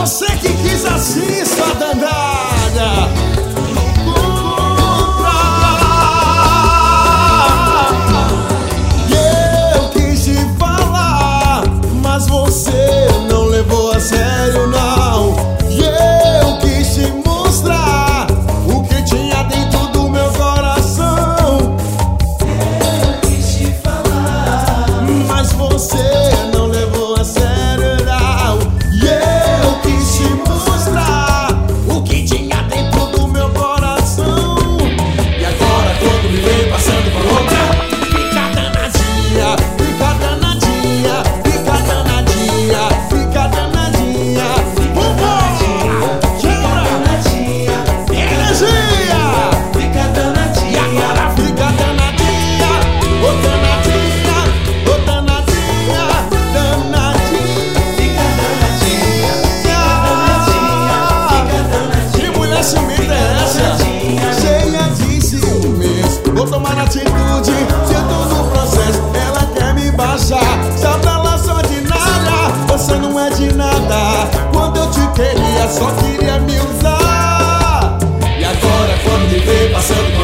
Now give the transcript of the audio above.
Você que quis assim, sua danada. E eu quis te falar, mas você não levou a sério, não. E eu quis te mostrar o que tinha dentro do meu coração. Eu quis te falar, Mas você não levou a sério, não. E eu quis te mostrar o que tinha dentro do meu coração. E agora quando me vem passando por outra, fica danadinha, fica danadinha, fica danadinha, fica danadinha. Vambora! Quebra! danadinha, Energia! fica E danadinha, agora fica danadinha, ô danadinha, ô danadinha, danadinha. fica danadinha, fica danadinha, Que mulher ciumenta é essa? Cheia de ciúmes, vou tomar atitude, sinto no processo, ela quer me baixar. Só pra lá só de nada, você não é de nada. Quando eu te queria, só queria me usar. E agora quando me vê passando